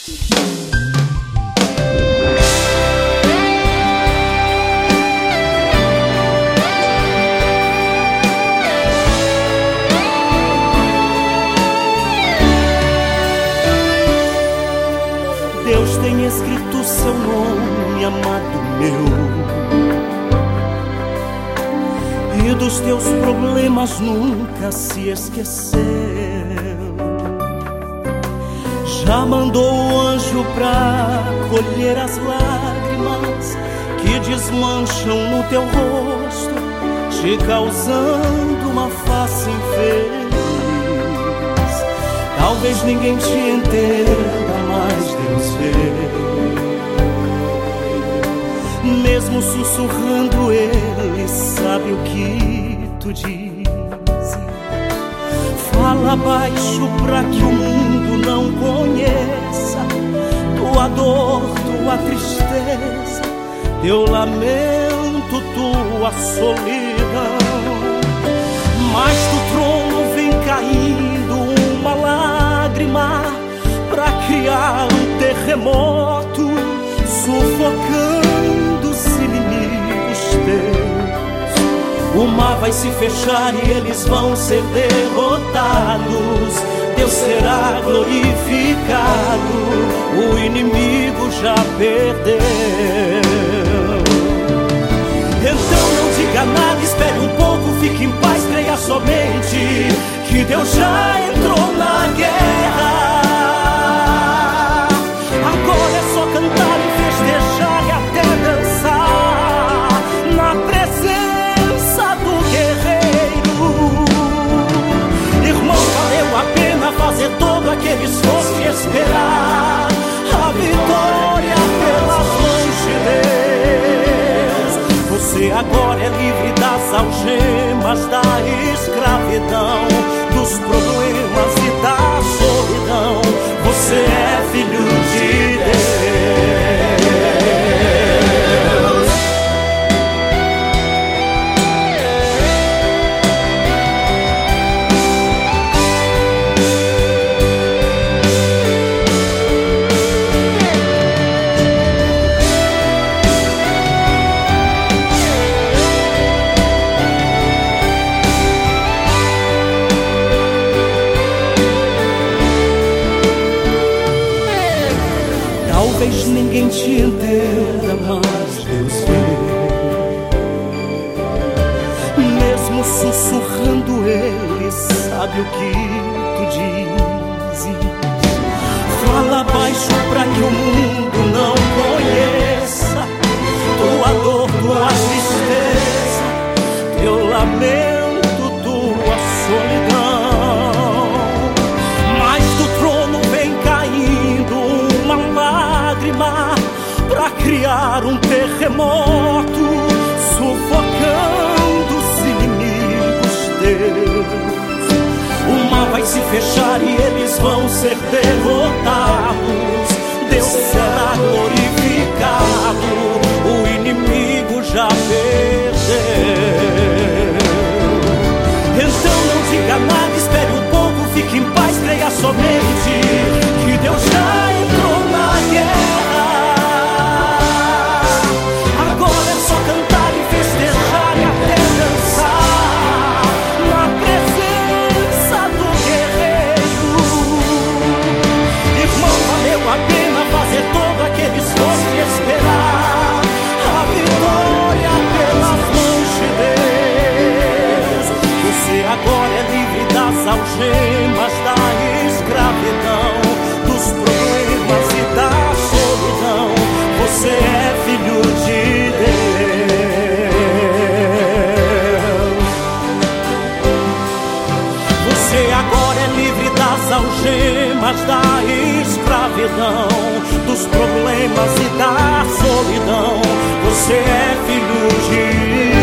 Deus tem escrito seu nome, amado meu, e dos teus problemas nunca se esqueceu. Já mandou o anjo pra colher as lágrimas que desmancham no teu rosto, te causando uma face infeliz. Talvez ninguém te entenda, mas Deus vê. Mesmo sussurrando, Ele sabe o que tu dizes. Fala baixo pra que o mundo não conheça tua dor, tua tristeza, teu lamento, tua solidão. Mas do trono vem caindo uma lágrima pra criar um terremoto, sufocando os inimigos teus. O mar vai se fechar e eles vão ser derrotados. Deus será glorificado, o inimigo já perdeu. Então não diga nada, espere um pouco, fique em paz, creia somente que Deus já entrou na guerra. Agora é só cantar e festejar e até dançar na presença do guerreiro. Irmão, valeu a pena fazer todo aquele esforço e esperar a vitória pelas mãos de Deus. Você agora é livre das algemas da escravidão, dos problemas e da solidão. Você é filho de Deus. Talvez ninguém te entenda, mas Deus vê. Mesmo sussurrando, Ele sabe o que tu dizes. Fala baixo pra que o mundo não conheça tua dor, tua tristeza, teu lamento, tua solidão. Mas do trono vem caindo uma lágrima pra criar um terremoto, sufocando os inimigos teus. O mar vai se fechar e eles vão ser derrotados. Deus será glorificado, o inimigo já perdeu. Então não diga nada, espere um pouco, fique em paz, creia somente que Deus já entrou na guerra. Agora é só cantar e festejar e até dançar na presença do guerreiro. Irmão, valeu a pena fazer todo aquele esforço e esperar a vitória pelas mãos de Deus. Você agora é livre das algemas da escravidão, dos problemas e da solidão. Você é filho de Deus. Você agora é livre das algemas da escravidão, dos problemas e da solidão. Você é filho de Deus.